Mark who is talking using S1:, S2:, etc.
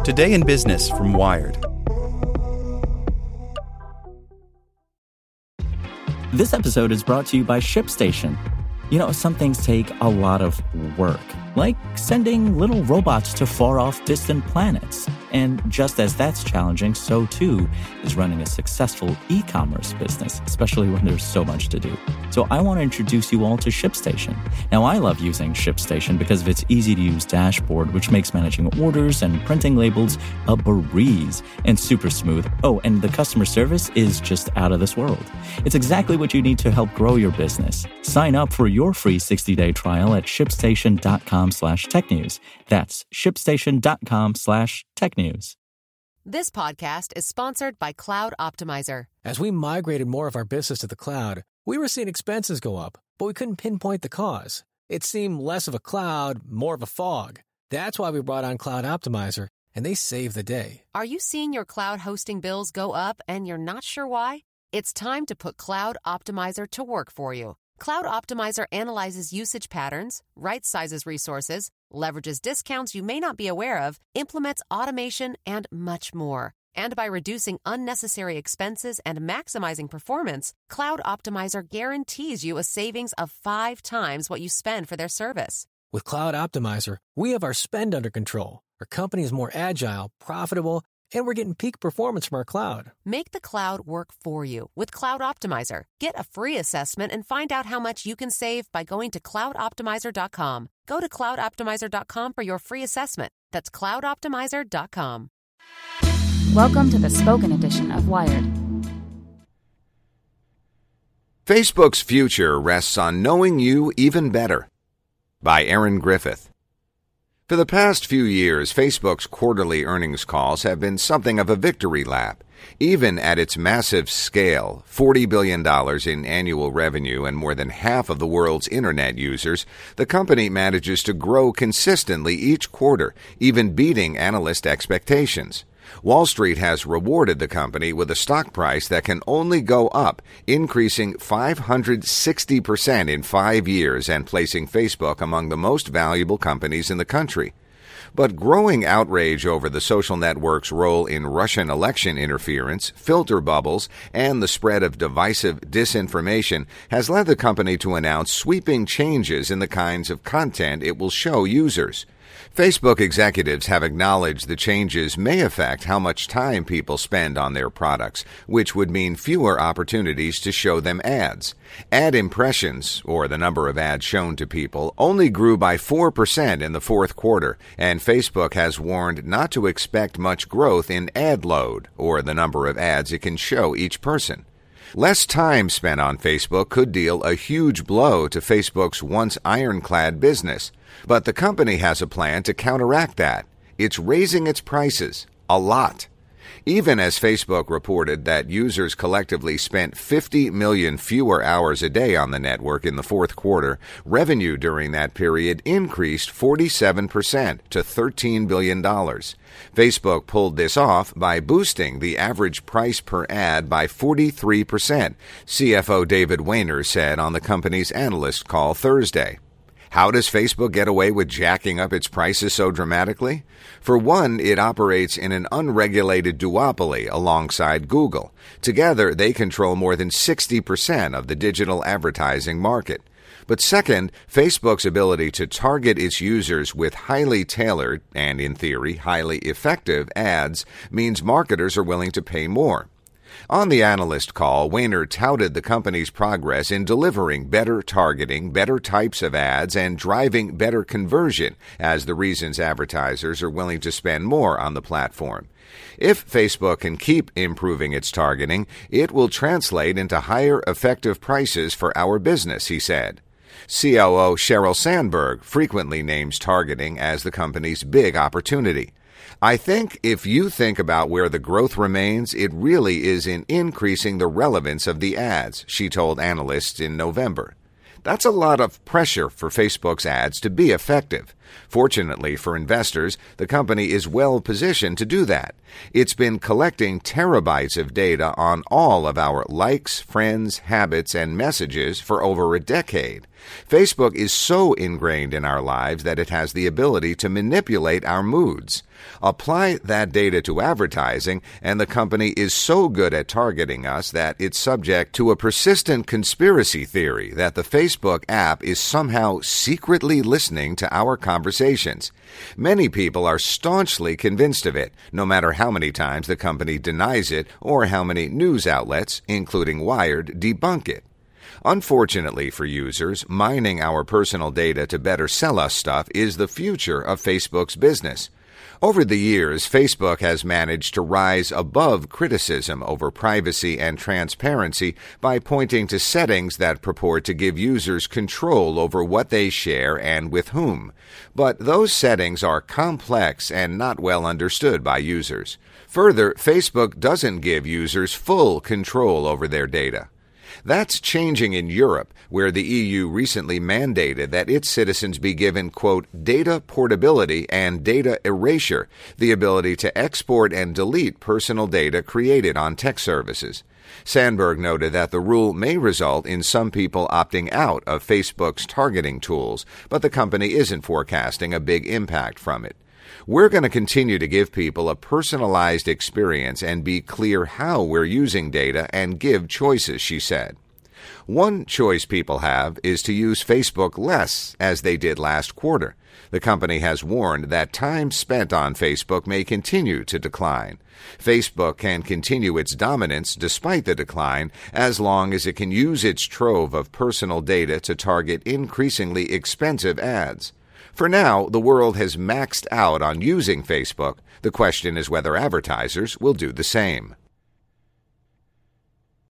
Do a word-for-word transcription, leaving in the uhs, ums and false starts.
S1: Today in Business from Wired.
S2: This episode is brought to you by ShipStation. You know, some things take a lot of work, like sending little robots to far-off distant planets. And just as that's challenging, so too is running a successful e-commerce business, especially when there's so much to do. So I want to introduce you all to ShipStation. Now, I love using ShipStation because of its easy-to-use dashboard, which makes managing orders and printing labels a breeze and super smooth. Oh, and the customer service is just out of this world. It's exactly what you need to help grow your business. Sign up for your free sixty-day trial at shipstation.com slash tech news. That's shipstation.com slash tech news.
S3: This podcast is sponsored by Cloud Optimizer.
S4: As we migrated more of our business to the cloud, we were seeing expenses go up, but we couldn't pinpoint the cause. It seemed less of a cloud, more of a fog. That's why we brought on Cloud Optimizer, and they saved the day.
S3: Are you seeing your cloud hosting bills go up and you're not sure why? It's time to put Cloud Optimizer to work for you. Cloud Optimizer analyzes usage patterns, right-sizes resources, leverages discounts you may not be aware of, implements automation, and much more. And by reducing unnecessary expenses and maximizing performance, Cloud Optimizer guarantees you a savings of five times what you spend for their service.
S4: With Cloud Optimizer, we have our spend under control. Our company is more agile, profitable, and we're getting peak performance from our cloud.
S3: Make the cloud work for you with Cloud Optimizer. Get a free assessment and find out how much you can save by going to cloud optimizer dot com. Go to cloud optimizer dot com for your free assessment. That's cloud optimizer dot com.
S5: Welcome to the spoken edition of Wired.
S6: Facebook's future rests on knowing you even better. By Aaron Griffith. For the past few years, Facebook's quarterly earnings calls have been something of a victory lap. Even at its massive scale, forty billion dollars in annual revenue and more than half of the world's internet users, the company manages to grow consistently each quarter, even beating analyst expectations. Wall Street has rewarded the company with a stock price that can only go up, increasing five hundred sixty percent in five years and placing Facebook among the most valuable companies in the country. But growing outrage over the social network's role in Russian election interference, filter bubbles, and the spread of divisive disinformation has led the company to announce sweeping changes in the kinds of content it will show users. Facebook executives have acknowledged the changes may affect how much time people spend on their products, which would mean fewer opportunities to show them ads. Ad impressions, or the number of ads shown to people, only grew by four percent in the fourth quarter, and Facebook has warned not to expect much growth in ad load, or the number of ads it can show each person. Less time spent on Facebook could deal a huge blow to Facebook's once ironclad business. But the company has a plan to counteract that. It's raising its prices a lot. Even as Facebook reported that users collectively spent fifty million fewer hours a day on the network in the fourth quarter, revenue during that period increased forty-seven percent to thirteen billion dollars. Facebook pulled this off by boosting the average price per ad by forty-three percent, C F O David Wehner said on the company's analyst call Thursday. How does Facebook get away with jacking up its prices so dramatically? For one, it operates in an unregulated duopoly alongside Google. Together, they control more than sixty percent of the digital advertising market. But second, Facebook's ability to target its users with highly tailored and, in theory, highly effective ads means marketers are willing to pay more. On the analyst call, Wehner touted the company's progress in delivering better targeting, better types of ads, and driving better conversion as the reasons advertisers are willing to spend more on the platform. If Facebook can keep improving its targeting, it will translate into higher effective prices for our business, he said. C O O Sheryl Sandberg frequently names targeting as the company's big opportunity. I think if you think about where the growth remains, it really is in increasing the relevance of the ads, she told analysts in November. That's a lot of pressure for Facebook's ads to be effective. Fortunately for investors, the company is well positioned to do that. It's been collecting terabytes of data on all of our likes, friends, habits, and messages for over a decade. Facebook is so ingrained in our lives that it has the ability to manipulate our moods. Apply that data to advertising, and the company is so good at targeting us that it's subject to a persistent conspiracy theory that the Facebook app is somehow secretly listening to our conversations. Many people are staunchly convinced of it, no matter how many times the company denies it or how many news outlets, including Wired, debunk it. Unfortunately for users, mining our personal data to better sell us stuff is the future of Facebook's business. Over the years, Facebook has managed to rise above criticism over privacy and transparency by pointing to settings that purport to give users control over what they share and with whom. But those settings are complex and not well understood by users. Further, Facebook doesn't give users full control over their data. That's changing in Europe, where the E U recently mandated that its citizens be given, quote, data portability and data erasure, the ability to export and delete personal data created on tech services. Sandberg noted that the rule may result in some people opting out of Facebook's targeting tools, but the company isn't forecasting a big impact from it. We're going to continue to give people a personalized experience and be clear how we're using data and give choices, she said. One choice people have is to use Facebook less, as they did last quarter. The company has warned that time spent on Facebook may continue to decline. Facebook can continue its dominance despite the decline as long as it can use its trove of personal data to target increasingly expensive ads. For now, the world has maxed out on using Facebook. The question is whether advertisers will do the same.